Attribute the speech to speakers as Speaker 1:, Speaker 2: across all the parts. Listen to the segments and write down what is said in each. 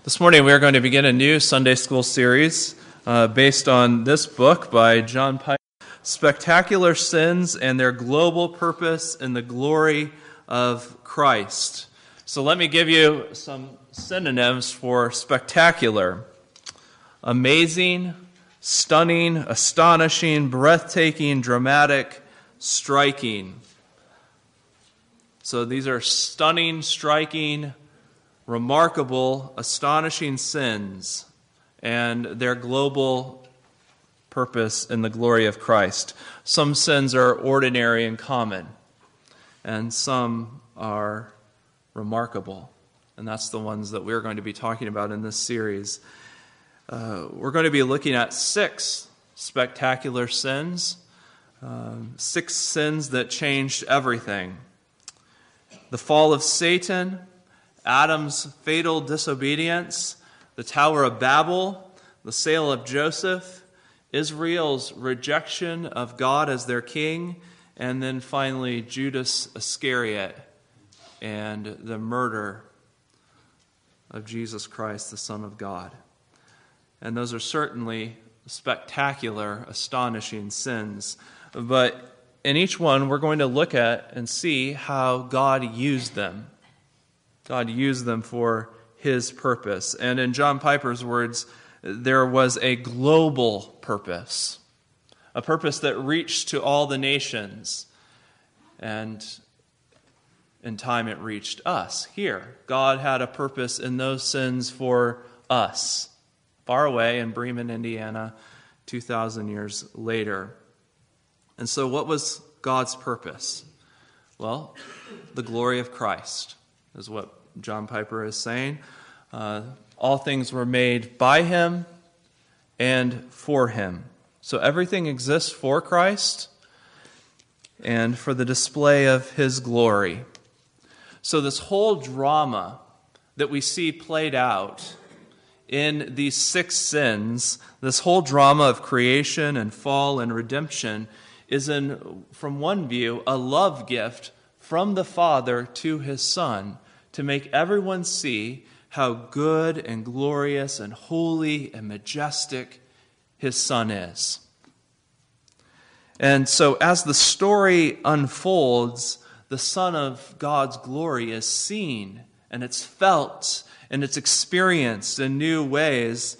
Speaker 1: This morning we are going to begin a new Sunday school series based on this book by John Piper, Spectacular Sins and Their Global Purpose in the Glory of Christ. So let me give you some synonyms for spectacular: amazing, stunning, astonishing, breathtaking, dramatic, striking. So these are stunning, striking, remarkable, astonishing sins and their global purpose in the glory of Christ. Some sins are ordinary and common, and some are remarkable. And that's the ones that we're going to be talking about in this series. We're going to be looking at 6 spectacular sins, 6 sins that changed everything. The fall of Satan, Adam's fatal disobedience, the Tower of Babel, the sale of Joseph, Israel's rejection of God as their king, and then finally Judas Iscariot and the murder of Jesus Christ, the Son of God. And those are certainly spectacular, astonishing sins. But in each one, we're going to look at and see how God used them. God used them for His purpose. And in John Piper's words, there was a global purpose, a purpose that reached to all the nations. And in time it reached us here. God had a purpose in those sins for us, far away in Bremen, Indiana, 2,000 years later. And so what was God's purpose? Well, the glory of Christ is what John Piper is saying. All things were made by Him and for Him. So everything exists for Christ and for the display of His glory. So this whole drama that we see played out in these 6 sins, this whole drama of creation and fall and redemption, is from one view, a love gift from the Father to His Son, to make everyone see how good and glorious and holy and majestic His Son is. And so as the story unfolds, the Son of God's glory is seen, and it's felt, and it's experienced in new ways.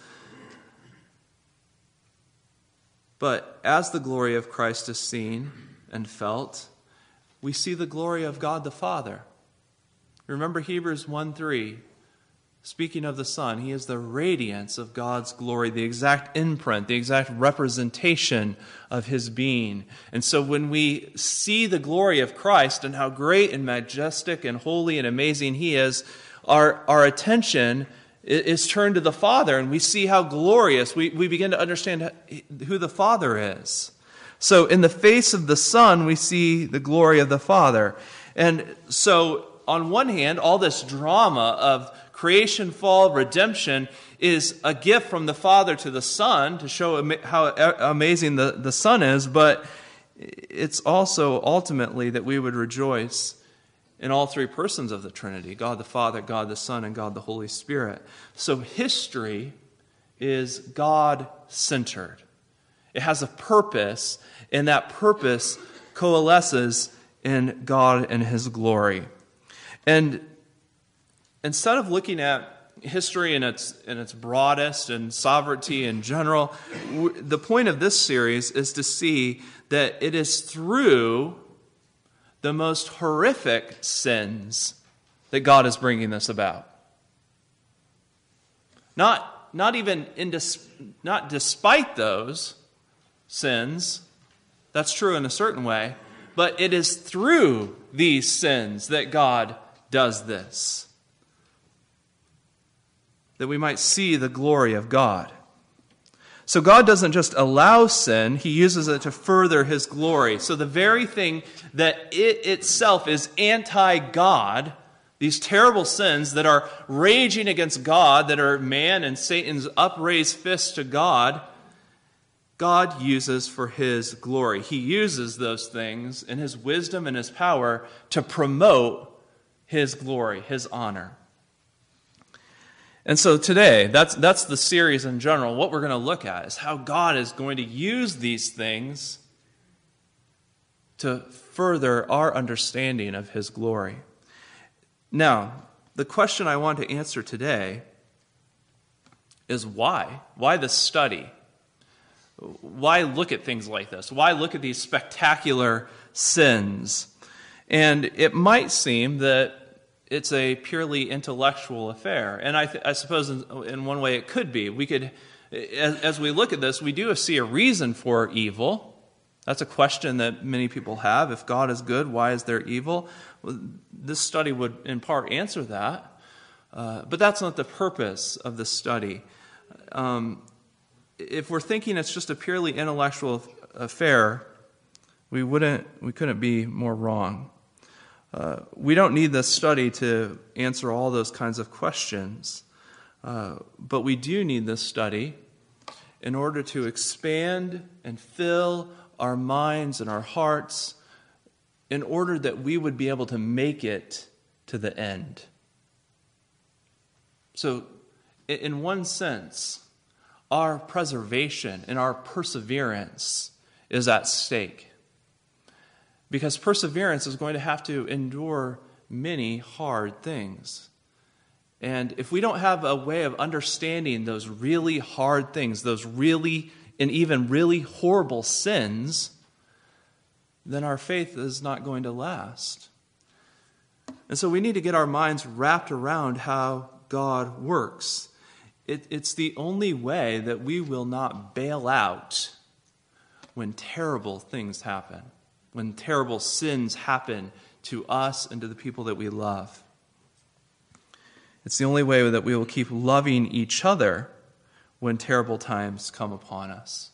Speaker 1: But as the glory of Christ is seen and felt, we see the glory of God the Father. Remember Hebrews 1:3, speaking of the Son, He is the radiance of God's glory, the exact imprint, the exact representation of His being. And so when we see the glory of Christ and how great and majestic and holy and amazing He is, our attention is turned to the Father, and we see how glorious. We begin to understand who the Father is. So in the face of the Son, we see the glory of the Father. And so on one hand, all this drama of creation, fall, redemption is a gift from the Father to the Son to show how amazing the Son is, but it's also ultimately that we would rejoice in all 3 persons of the Trinity, God the Father, God the Son, and God the Holy Spirit. So history is God-centered. It has a purpose, and that purpose coalesces in God and His glory. And instead of looking at history in its broadest and sovereignty in general, the point of this series is to see that it is through the most horrific sins that God is bringing this about. Not despite those sins, that's true in a certain way, but it is through these sins that God does this, that we might see the glory of God. So God doesn't just allow sin, He uses it to further His glory. So the very thing that it itself is anti-God, these terrible sins that are raging against God, that are man and Satan's upraised fist to God, God uses for His glory. He uses those things in His wisdom and His power to promote His glory, His honor. And so today, that's the series in general. What we're going to look at is how God is going to use these things to further our understanding of His glory. Now, the question I want to answer today is why? Why this study? Why look at things like this? Why look at these spectacular sins? And it might seem that it's a purely intellectual affair. And I suppose in one way it could be. We could, as we look at this, we do see a reason for evil. That's a question that many people have. If God is good, why is there evil? Well, this study would in part answer that. But that's not the purpose of the study. If we're thinking it's just a purely intellectual affair, we couldn't be more wrong. We don't need this study to answer all those kinds of questions, but we do need this study in order to expand and fill our minds and our hearts in order that we would be able to make it to the end. So, in one sense, our preservation and our perseverance is at stake. Because perseverance is going to have to endure many hard things. And if we don't have a way of understanding those really hard things, those really and even really horrible sins, then our faith is not going to last. And so we need to get our minds wrapped around how God works. It's the only way that we will not bail out when terrible things happen, when terrible sins happen to us and to the people that we love. It's the only way that we will keep loving each other when terrible times come upon us.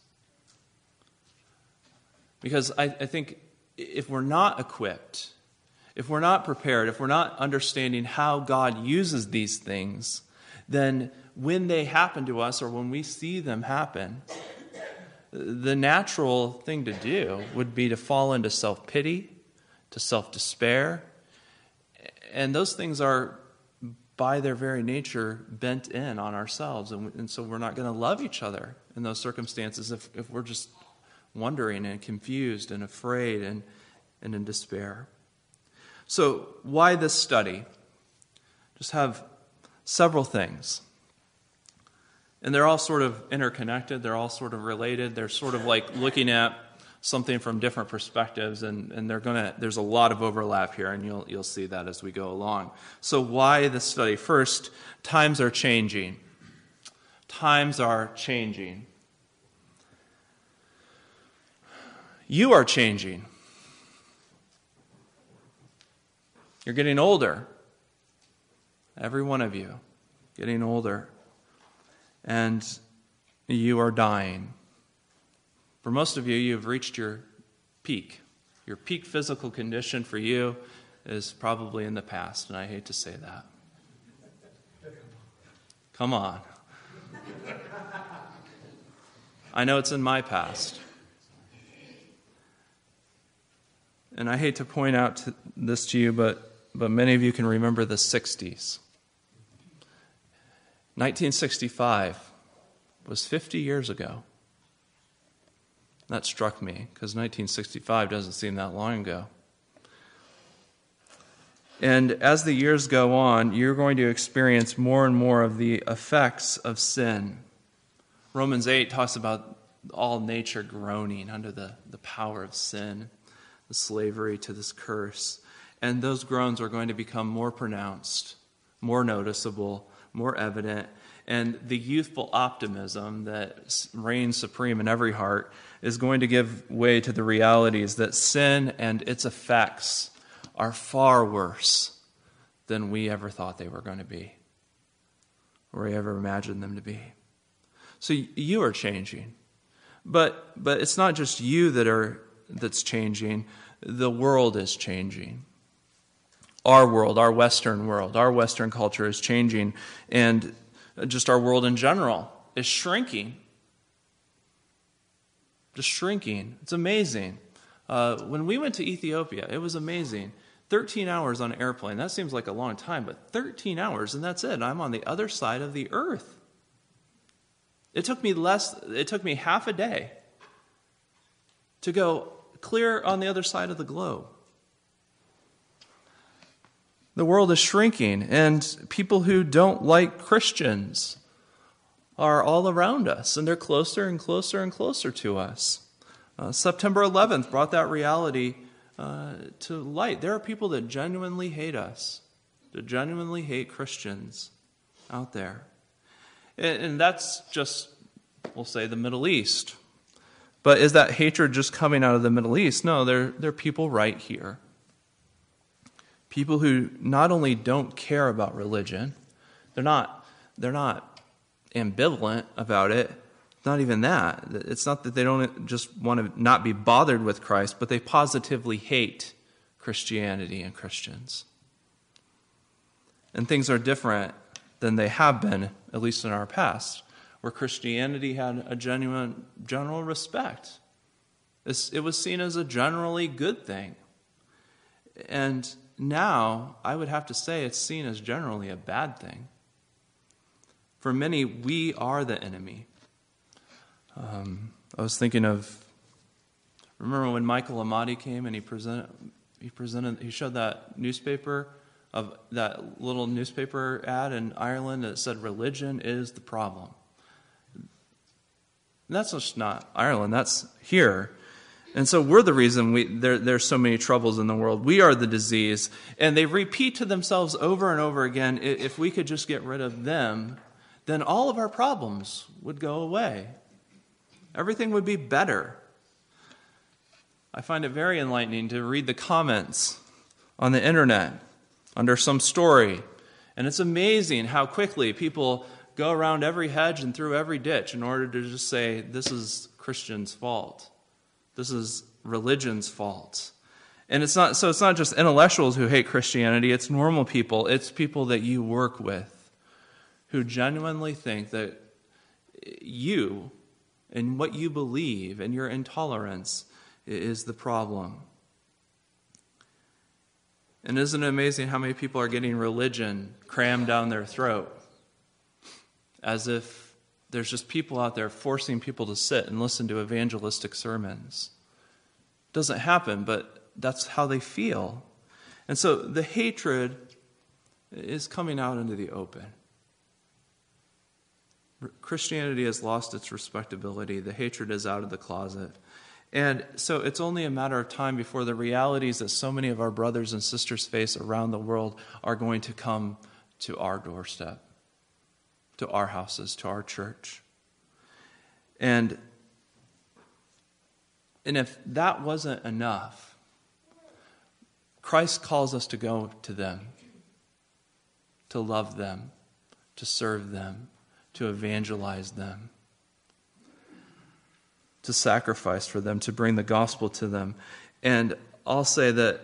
Speaker 1: Because I think if we're not equipped, if we're not prepared, if we're not understanding how God uses these things, then when they happen to us or when we see them happen, the natural thing to do would be to fall into self-pity, to self-despair. And those things are, by their very nature, bent in on ourselves. And so we're not going to love each other in those circumstances if we're just wondering and confused and afraid and in despair. So why this study? Just have several things. And they're all sort of interconnected. They're all sort of related. They're sort of like looking at something from different perspectives, and there's a lot of overlap here, and you'll see that as we go along. So why this study? First, times are changing. Times are changing. You are changing. You're getting older. Every one of you getting older. And you are dying. For most of you, you've reached your peak. Your peak physical condition for you is probably in the past, and I hate to say that. Come on. I know it's in my past. And I hate to point out this to you, but many of you can remember the 60s. 1965 was 50 years ago. That struck me, because 1965 doesn't seem that long ago. And as the years go on, you're going to experience more and more of the effects of sin. Romans 8 talks about all nature groaning under the power of sin, the slavery to this curse. And those groans are going to become more pronounced, more noticeable, more evident. And the youthful optimism that reigns supreme in every heart is going to give way to the realities that sin and its effects are far worse than we ever thought they were going to be, or we ever imagined them to be. So you are changing. But it's not just you that's changing. The world is changing. Our world, our Western culture is changing, and just our world in general is shrinking. Just shrinking. It's amazing. When we went to Ethiopia, it was amazing. 13 hours on an airplane. That seems like a long time, but 13 hours and that's it. I'm on the other side of the earth. It took me half a day to go clear on the other side of the globe. The world is shrinking, and people who don't like Christians are all around us, and they're closer and closer and closer to us. September 11th brought that reality to light. There are people that genuinely hate us, that genuinely hate Christians out there. And that's just, we'll say, the Middle East. But is that hatred just coming out of the Middle East? No, there are people right here. People who not only don't care about religion, they're not ambivalent about it. Not even that. It's not that they don't just want to not be bothered with Christ, but they positively hate Christianity and Christians. And things are different than they have been, at least in our past, where Christianity had a genuine general respect. It was seen as a generally good thing. And now, I would have to say it's seen as generally a bad thing. For many, we are the enemy. I was thinking of, remember when Michael Amati came and he showed that newspaper, of that little newspaper ad in Ireland that said religion is the problem. And that's just not Ireland, that's here. And so we're the reason there's so many troubles in the world. We are the disease. And they repeat to themselves over and over again, if we could just get rid of them, then all of our problems would go away. Everything would be better. I find it very enlightening to read the comments on the internet under some story. And it's amazing how quickly people go around every hedge and through every ditch in order to just say, this is Christians' fault. This is religion's fault. And it's not just intellectuals who hate Christianity, it's normal people. It's people that you work with who genuinely think that you and what you believe and your intolerance is the problem. And isn't it amazing how many people are getting religion crammed down their throat? As if there's just people out there forcing people to sit and listen to evangelistic sermons. It doesn't happen, but that's how they feel. And so the hatred is coming out into the open. Christianity has lost its respectability. The hatred is out of the closet. And so it's only a matter of time before the realities that so many of our brothers and sisters face around the world are going to come to our doorstep, to our houses, to our church. And if that wasn't enough, Christ calls us to go to them, to love them, to serve them, to evangelize them, to sacrifice for them, to bring the gospel to them. And I'll say that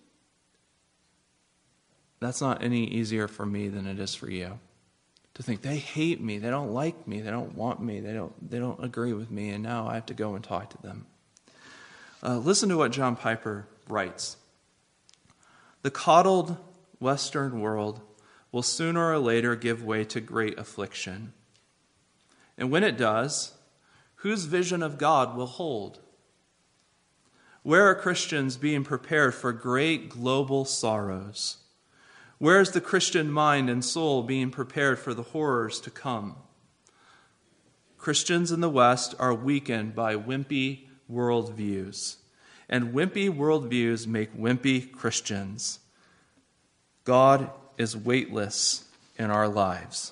Speaker 1: that's not any easier for me than it is for you. To think they hate me, they don't like me, they don't want me, they don't agree with me, and now I have to go and talk to them. Listen to what John Piper writes. The coddled Western world will sooner or later give way to great affliction. And when it does, whose vision of God will hold? Where are Christians being prepared for great global sorrows? Where is the Christian mind and soul being prepared for the horrors to come? Christians in the West are weakened by wimpy worldviews, and wimpy worldviews make wimpy Christians. God is weightless in our lives.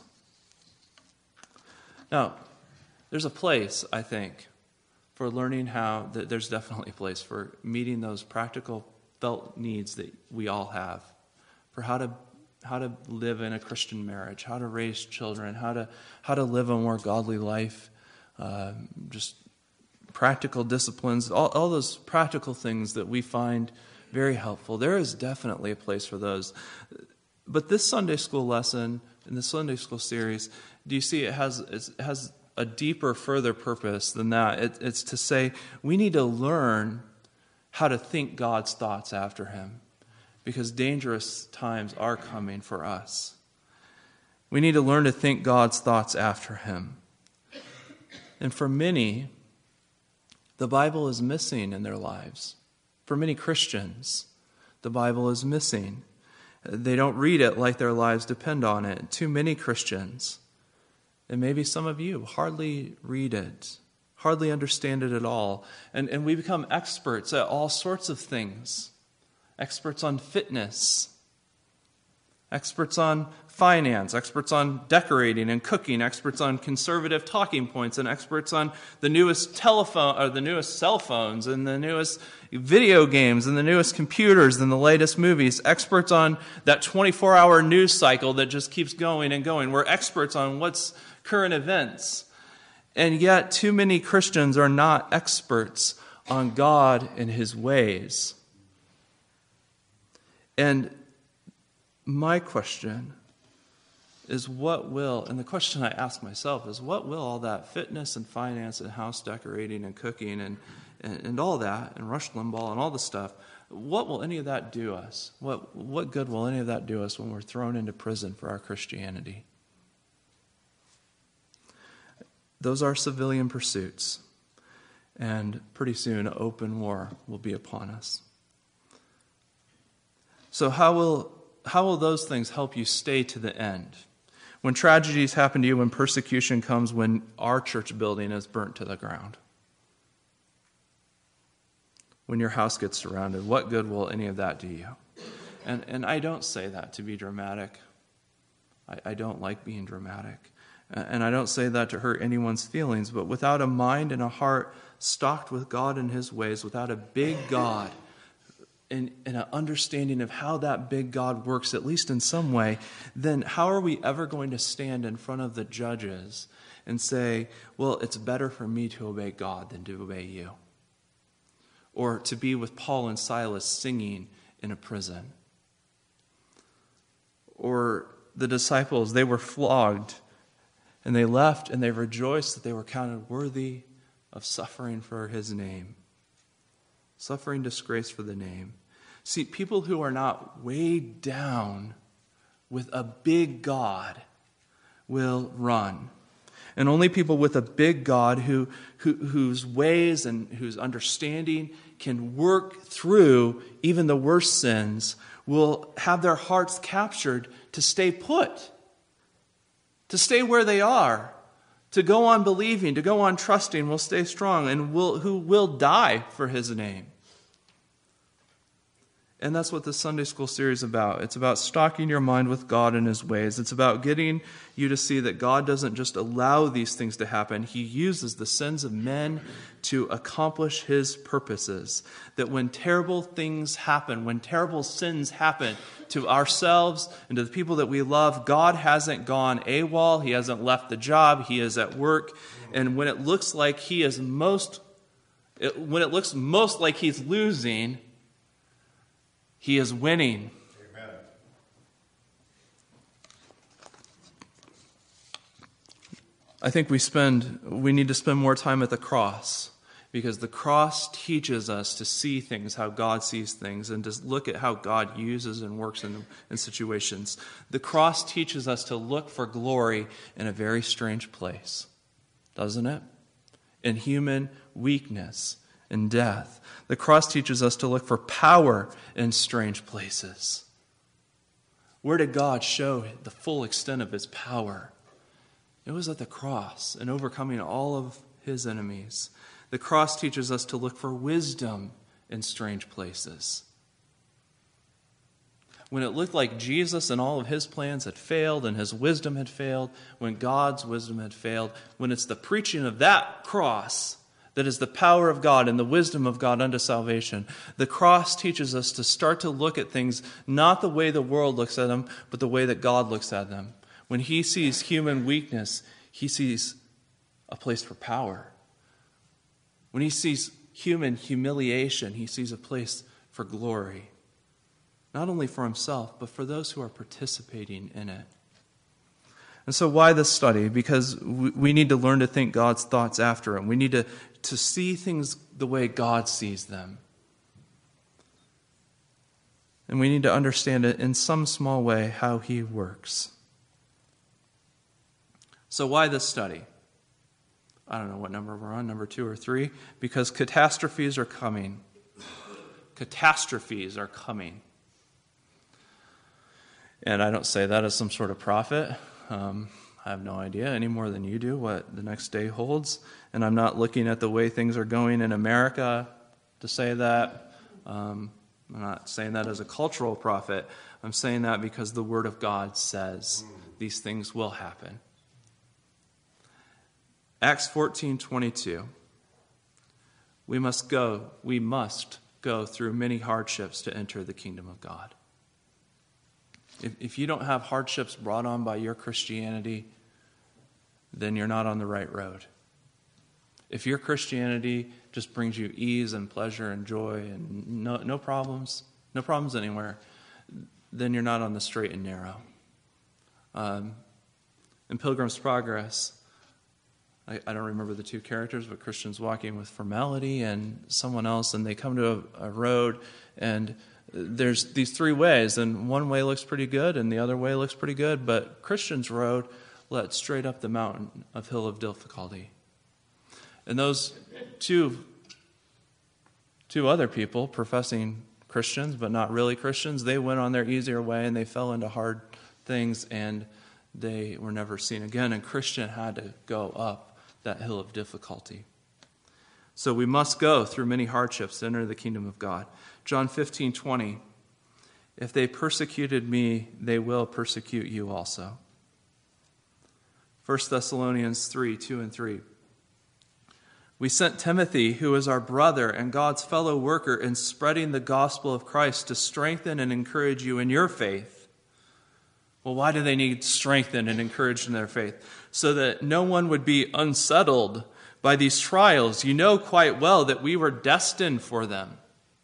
Speaker 1: Now, there's a place, I think, for learning how, there's definitely a place for meeting those practical felt needs that we all have, for how to live in a Christian marriage, how to raise children, how to live a more godly life, just practical disciplines, all those practical things that we find very helpful. There is definitely a place for those. But this Sunday school lesson, in the Sunday school series, do you see it has a deeper, further purpose than that? It's to say we need to learn how to think God's thoughts after Him. because dangerous times are coming for us. We need to learn to think God's thoughts after him. And for many, the Bible is missing in their lives. For many Christians, the Bible is missing. They don't read it like their lives depend on it. Too many Christians, and maybe some of you, hardly read it, hardly understand it at all. And we become experts at all sorts of things. Experts on fitness, experts on finance, experts on decorating and cooking, experts on conservative talking points, and experts on the newest telephone or the newest cell phones and the newest video games and the newest computers and the latest movies, experts on that 24-hour news cycle that just keeps going and going. We're experts on what's current events. And yet too many Christians are not experts on God and his ways. And my question is and the question I ask myself is, what will all that fitness and finance and house decorating and cooking and all that, and Rush Limbaugh and all the stuff, what will any of that do us? What good will any of that do us when we're thrown into prison for our Christianity? Those are civilian pursuits, and pretty soon open war will be upon us. So how will those things help you stay to the end? When tragedies happen to you, when persecution comes, when our church building is burnt to the ground, when your house gets surrounded, what good will any of that do you? And I don't say that to be dramatic. I don't like being dramatic. And I don't say that to hurt anyone's feelings, but without a mind and a heart stocked with God and his ways, without a big God and an understanding of how that big God works, at least in some way, then how are we ever going to stand in front of the judges and say, well, it's better for me to obey God than to obey you? Or to be with Paul and Silas singing in a prison? Or the disciples, they were flogged and they left and they rejoiced that they were counted worthy of suffering for his name. Suffering disgrace for the name. See, people who are not weighed down with a big God will run. And only people with a big God whose ways and whose understanding can work through even the worst sins will have their hearts captured to stay put, to stay where they are, to go on believing, to go on trusting, will stay strong, and who will die for his name. And that's what the Sunday school series is about. It's about stocking your mind with God and his ways. It's about getting you to see that God doesn't just allow these things to happen. He uses the sins of men to accomplish his purposes. That when terrible things happen, when terrible sins happen to ourselves and to the people that we love, God hasn't gone AWOL. He hasn't left the job. He is at work. And when it looks like when it looks most like he's losing, he is winning.
Speaker 2: Amen.
Speaker 1: I think we need to spend more time at the cross, because the cross teaches us to see things how God sees things and to look at how God uses and works in situations. The cross teaches us to look for glory in a very strange place, doesn't it? In human weakness and death. The cross teaches us to look for power in strange places. Where did God show the full extent of his power? It was at the cross and overcoming all of his enemies. The cross teaches us to look for wisdom in strange places. When it looked like Jesus and all of his plans had failed and his wisdom had failed, when God's wisdom had failed, when it's the preaching of that cross that is the power of God and the wisdom of God unto salvation. The cross teaches us to start to look at things not the way the world looks at them, but the way that God looks at them. When he sees human weakness, he sees a place for power. When he sees human humiliation, he sees a place for glory. Not only for himself, but for those who are participating in it. And so why this study? Because we need to learn to think God's thoughts after him. We need to see things the way God sees them. And we need to understand it in some small way how he works. So why this study? I don't know what number we're on, number 2 or 3. Because catastrophes are coming. Catastrophes are coming. And I don't say that as some sort of prophet. I have no idea any more than you do what the next day holds. And I'm not looking at the way things are going in America to say that. I'm not saying that as a cultural prophet. I'm saying that because the Word of God says these things will happen. Acts 14:22. We must go through many hardships to enter the kingdom of God. If you don't have hardships brought on by your Christianity, then you're not on the right road. If your Christianity just brings you ease and pleasure and joy and no problems anywhere, then you're not on the straight and narrow. In Pilgrim's Progress, I don't remember the 2 characters, but Christians walking with formality and someone else, and they come to a road, and there's these 3 ways, and one way looks pretty good, and the other way looks pretty good, but Christian's road led straight up the mountain of hill of difficulty. And those two other people, professing Christians, but not really Christians, they went on their easier way, and they fell into hard things, and they were never seen again, and Christian had to go up that hill of difficulty. So we must go through many hardships to enter the kingdom of God. John 15:20, if they persecuted me, they will persecute you also. 1 Thessalonians 3:2 and 3. We sent Timothy, who is our brother and God's fellow worker in spreading the gospel of Christ, to strengthen and encourage you in your faith. Well, why do they need strengthened and encouraged in their faith? So that no one would be unsettled by these trials. You know quite well that we were destined for them.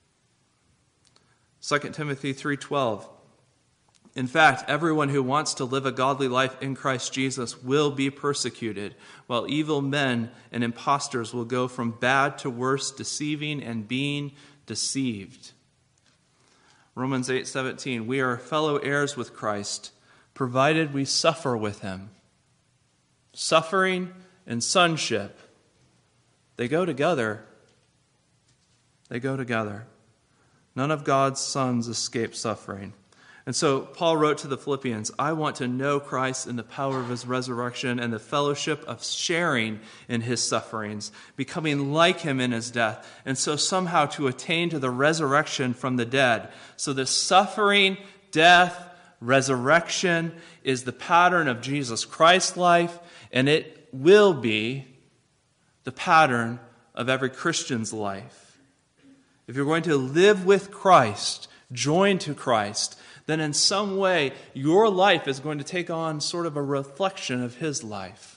Speaker 1: 2 Timothy 3:12. In fact, everyone who wants to live a godly life in Christ Jesus will be persecuted, while evil men and impostors will go from bad to worse, deceiving and being deceived. Romans 8:17. We are fellow heirs with Christ, provided we suffer with him. Suffering and sonship, they go together. They go together. None of God's sons escape suffering. And so Paul wrote to the Philippians, I want to know Christ in the power of his resurrection and the fellowship of sharing in his sufferings, becoming like him in his death, and so somehow to attain to the resurrection from the dead. So the suffering, death, resurrection is the pattern of Jesus Christ's life, and it will be the pattern of every Christian's life. If you're going to live with Christ, joined to Christ, then in some way your life is going to take on sort of a reflection of his life.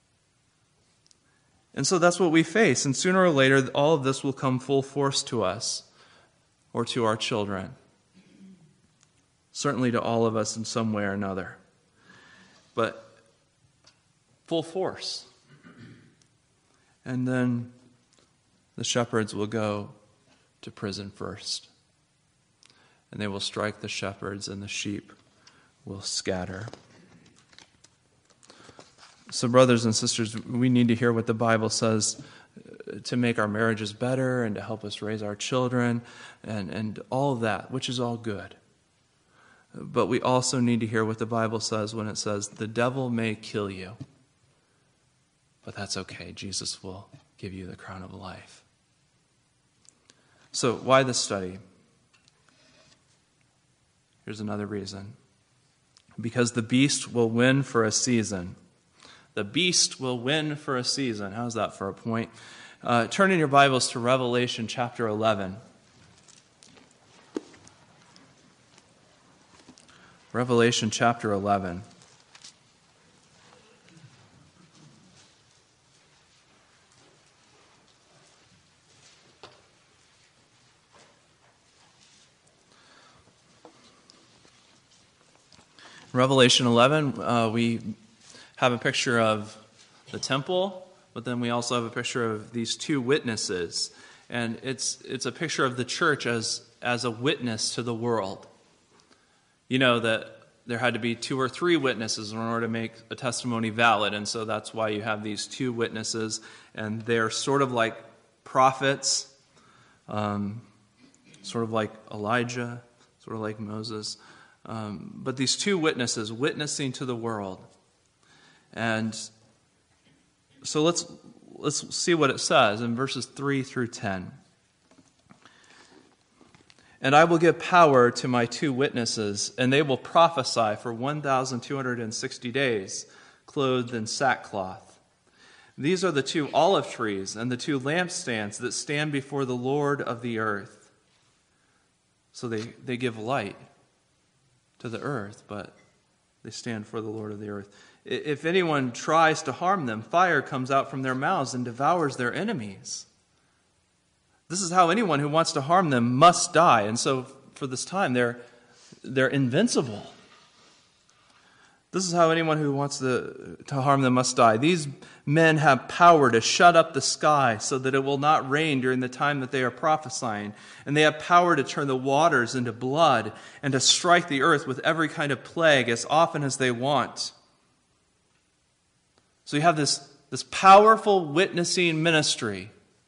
Speaker 1: And so that's what we face. And sooner or later, all of this will come full force to us or to our children. Certainly to all of us in some way or another. But full force. And then the shepherds will go to prison first. And they will strike the shepherds, and the sheep will scatter. So, brothers and sisters, we need to hear what the Bible says to make our marriages better and to help us raise our children and all of that, which is all good. But we also need to hear what the Bible says when it says, the devil may kill you, but that's okay. Jesus will give you the crown of life. So, why this study? Here's another reason. Because the beast will win for a season. The beast will win for a season. How's that for a point? Turn in your Bibles to Revelation chapter 11. Revelation chapter 11. Revelation 11, we have a picture of the temple, but then we also have a picture of these 2 witnesses. And it's a picture of the church as a witness to the world. you know that there had to be 2 or 3 witnesses in order to make a testimony valid. And so that's why you have these 2 witnesses. And they're sort of like prophets, sort of like Elijah, sort of like Moses. But these 2 witnesses witnessing to the world. And so let's see what it says in verses 3 through 10. And I will give power to my 2 witnesses, and they will prophesy for 1,260 days, clothed in sackcloth. These are the 2 olive trees and the 2 lampstands that stand before the Lord of the earth. So they give light to the earth, but they stand for the Lord of the earth. If anyone tries to harm them, fire comes out from their mouths and devours their enemies. This is how anyone who wants to harm them must die. And so for this time, they're invincible. This is how anyone who wants to harm them must die. These men have power to shut up the sky so that it will not rain during the time that they are prophesying. And they have power to turn the waters into blood and to strike the earth with every kind of plague as often as they want. So you have this powerful witnessing ministry.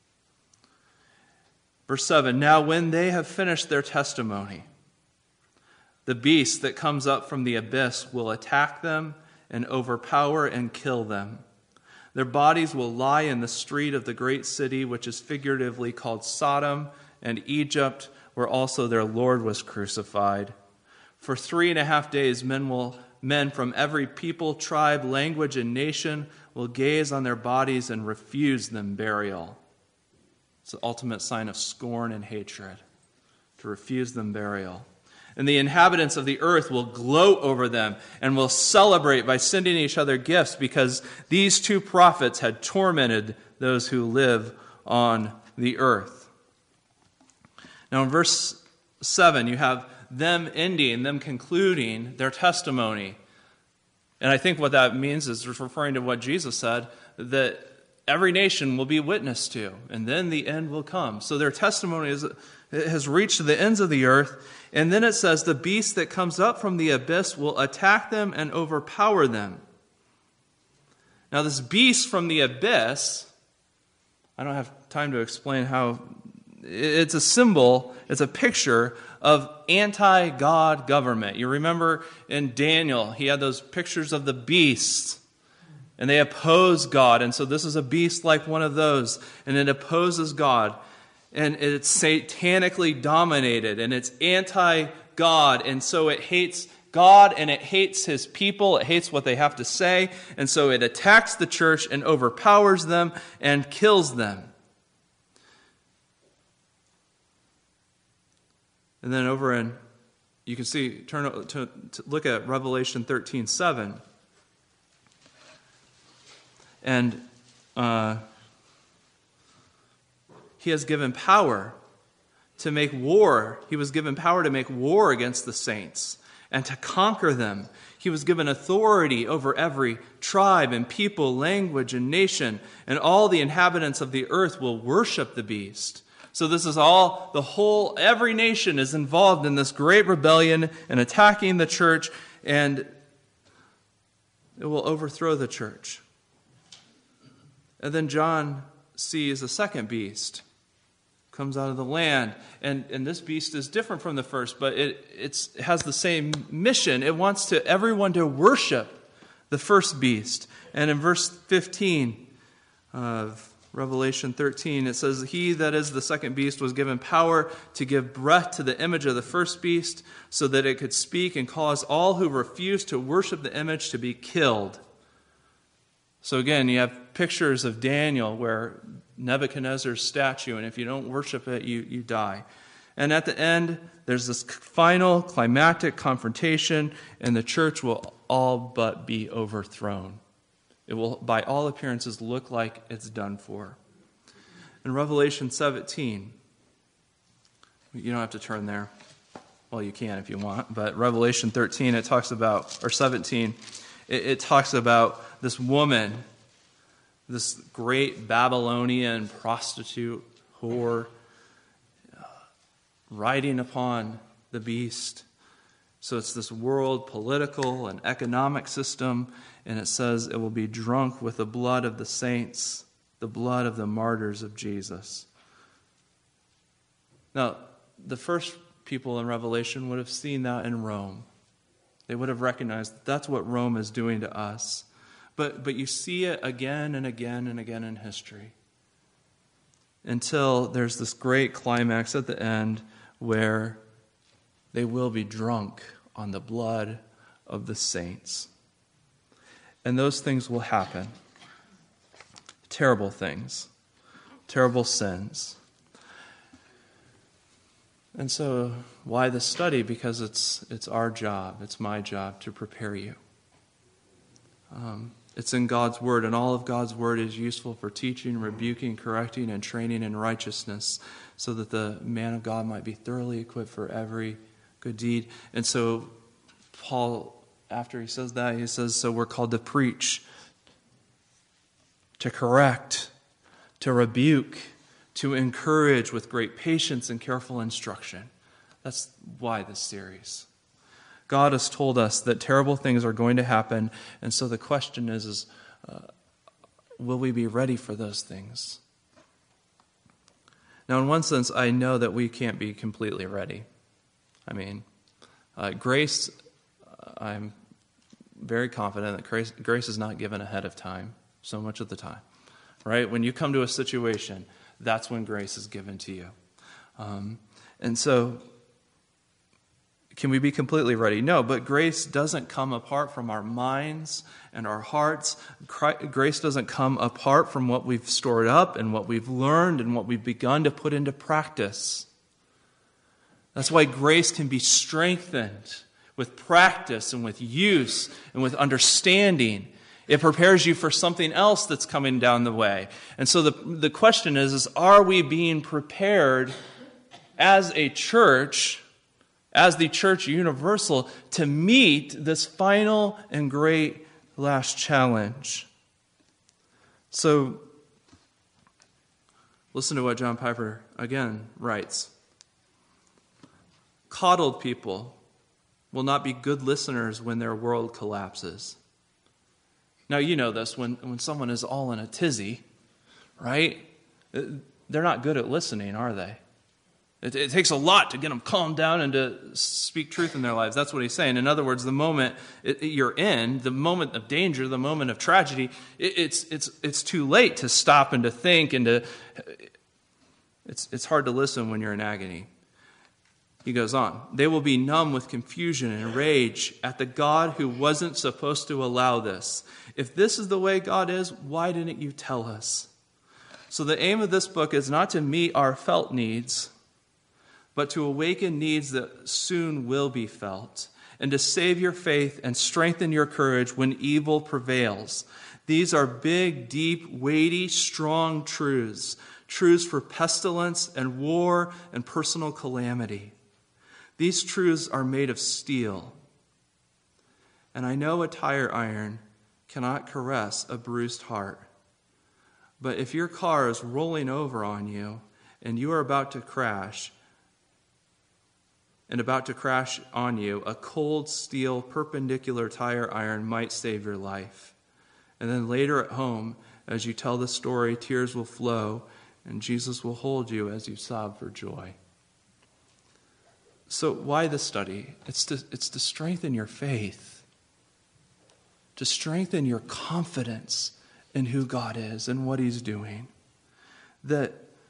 Speaker 1: Verse 7, now when they have finished their testimony, the beast that comes up from the abyss will attack them and overpower and kill them. Their bodies will lie in the street of the great city, which is figuratively called Sodom and Egypt, where also their Lord was crucified. For 3.5 days, men from every people, tribe, language, and nation will gaze on their bodies and refuse them burial. It's the ultimate sign of scorn and hatred, to refuse them burial. And the inhabitants of the earth will gloat over them and will celebrate by sending each other gifts because these 2 prophets had tormented those who live on the earth. Now in verse 7, you have them concluding their testimony. And I think what that means is referring to what Jesus said, that every nation will be witness to, and then the end will come. So their testimony has reached to the ends of the earth. And then it says, the beast that comes up from the abyss will attack them and overpower them. Now this beast from the abyss, I don't have time to explain how, it's a symbol, it's a picture of anti-God government. You remember in Daniel, he had those pictures of the beasts. And they oppose God. And so this is a beast like one of those. And it opposes God. And it's satanically dominated. And it's anti-God. And so it hates God and it hates his people. It hates what they have to say. And so it attacks the church and overpowers them and kills them. And then you can see, turn to look at Revelation 13:7. And he has given power to make war. He was given power to make war against the saints and to conquer them. He was given authority over every tribe and people, language and nation, and all the inhabitants of the earth will worship the beast. So this is every nation is involved in this great rebellion and attacking the church, and it will overthrow the church. And then John sees a second beast comes out of the land. And this beast is different from the first, but it has the same mission. It wants everyone to worship the first beast. And in verse 15 of Revelation 13, it says, he that is the second beast was given power to give breath to the image of the first beast so that it could speak and cause all who refuse to worship the image to be killed. So again, you have pictures of Daniel where Nebuchadnezzar's statue, and if you don't worship it, you die. And at the end, there's this final climactic confrontation, and the church will all but be overthrown. It will, by all appearances, look like it's done for. In Revelation 17, you don't have to turn there. Well, you can if you want, but Revelation 13, it talks about, or 17, it talks about this woman, this great Babylonian prostitute, whore, riding upon the beast. So it's this world political and economic system, and it says it will be drunk with the blood of the saints, the blood of the martyrs of Jesus. Now, the first people in Revelation would have seen that in Rome. They would have recognized that that's what Rome is doing to us. But you see it again and again and again in history, until there's this great climax at the end where they will be drunk on the blood of the saints. And those things will happen. Terrible things. Terrible sins. And so, why the study? Because it's our job, it's my job to prepare you. It's in God's Word, and all of God's Word is useful for teaching, rebuking, correcting, and training in righteousness, so that the man of God might be thoroughly equipped for every good deed. And so Paul, after he says that, he says, so we're called to preach, to correct, to rebuke, to encourage with great patience and careful instruction. That's why this series. God has told us that terrible things are going to happen, and so the question is will we be ready for those things? Now, in one sense, I know that we can't be completely ready. I mean, grace, I'm very confident that grace is not given ahead of time, so much of the time. Right? When you come to a situation, that's when grace is given to you. And so, can we be completely ready? No, but grace doesn't come apart from our minds and our hearts. Grace doesn't come apart from what we've stored up and what we've learned and what we've begun to put into practice. That's why grace can be strengthened with practice and with use and with understanding. It prepares you for something else that's coming down the way. And so the question is are we being prepared as a church, as the church universal, to meet this final and great last challenge? So, listen to what John Piper again writes. Coddled people will not be good listeners when their world collapses. Now, you know this, when someone is all in a tizzy, right? They're not good at listening, are they? It takes a lot to get them calmed down and to speak truth in their lives. That's what he's saying. In other words, the moment you're in, the moment of danger, the moment of tragedy, it's too late to stop and to think and to. It's hard to listen when you're in agony. He goes on. They will be numb with confusion and rage at the God who wasn't supposed to allow this. If this is the way God is, why didn't you tell us? So the aim of this book is not to meet our felt needs, but to awaken needs that soon will be felt, and to save your faith and strengthen your courage when evil prevails. These are big, deep, weighty, strong truths for pestilence and war and personal calamity. These truths are made of steel. And I know a tire iron cannot caress a bruised heart. But if your car is rolling over on you and you are about to crash on you, a cold steel perpendicular tire iron might save your life. And then later at home, as you tell the story, tears will flow and Jesus will hold you as you sob for joy. So why the study? It's to strengthen your faith, to strengthen your confidence in who God is and what He's doing. That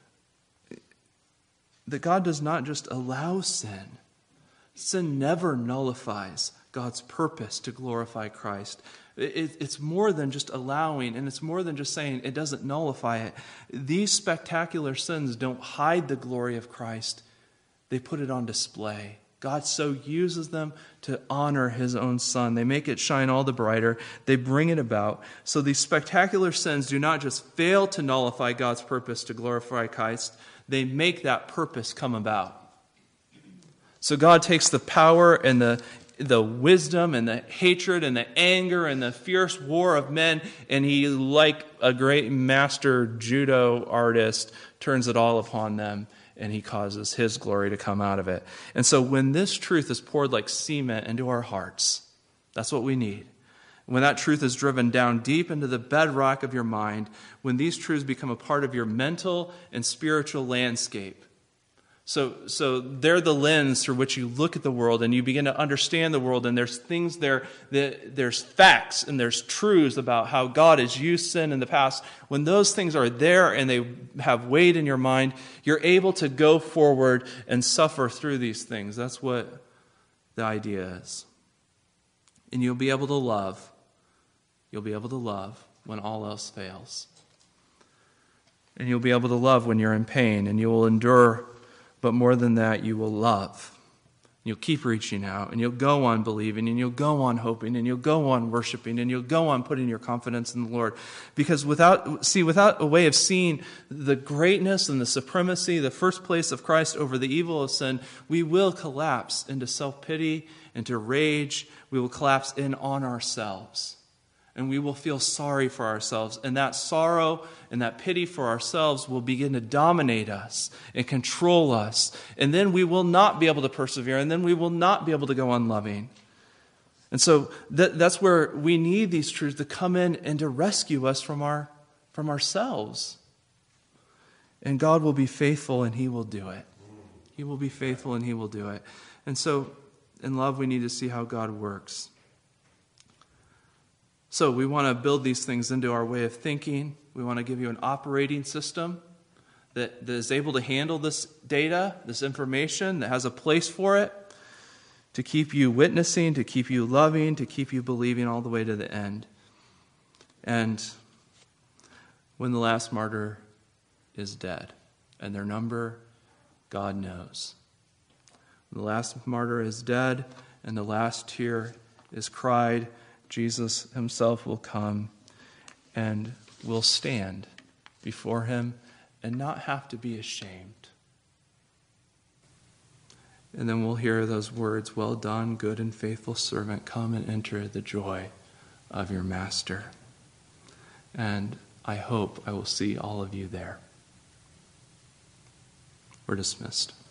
Speaker 1: God does not just allow sin. Sin never nullifies God's purpose to glorify Christ. It's more than just allowing, and it's more than just saying it doesn't nullify it. These spectacular sins don't hide the glory of Christ. They put it on display. God so uses them to honor His own Son. They make it shine all the brighter. They bring it about. So these spectacular sins do not just fail to nullify God's purpose to glorify Christ. They make that purpose come about. So God takes the power and the wisdom and the hatred and the anger and the fierce war of men, and He, like a great master judo artist, turns it all upon them. and he causes his glory to come out of it. And so when this truth is poured like cement into our hearts, that's what we need. When that truth is driven down deep into the bedrock of your mind, when these truths become a part of your mental and spiritual landscape. So they're the lens through which you look at the world and you begin to understand the world, and there's things there, there's facts and there's truths about how God has used sin in the past. When those things are there and they have weight in your mind, you're able to go forward and suffer through these things. That's what the idea is. And you'll be able to love. You'll be able to love when all else fails. And you'll be able to love when you're in pain, and you will endure. But more than that, you will love. You'll keep reaching out, and you'll go on believing, and you'll go on hoping, and you'll go on worshiping, and you'll go on putting your confidence in the Lord. Because without a way of seeing the greatness and the supremacy, the first place of Christ over the evil of sin, we will collapse into self-pity, into rage. We will collapse in on ourselves. And we will feel sorry for ourselves. And that sorrow and that pity for ourselves will begin to dominate us and control us. And then we will not be able to persevere. And then we will not be able to go on loving. And so that's where we need these truths to come in and to rescue us from ourselves. And God will be faithful and He will do it. He will be faithful and He will do it. And so in love, we need to see how God works. So we want to build these things into our way of thinking. We want to give you an operating system that is able to handle this data, this information, that has a place for it, to keep you witnessing, to keep you loving, to keep you believing all the way to the end. And when the last martyr is dead, and their number, God knows. When the last martyr is dead, and the last tear is cried, Jesus Himself will come and will stand before Him and not have to be ashamed. And then we'll hear those words, "Well done, good and faithful servant, come and enter the joy of your master." And I hope I will see all of you there. We're dismissed.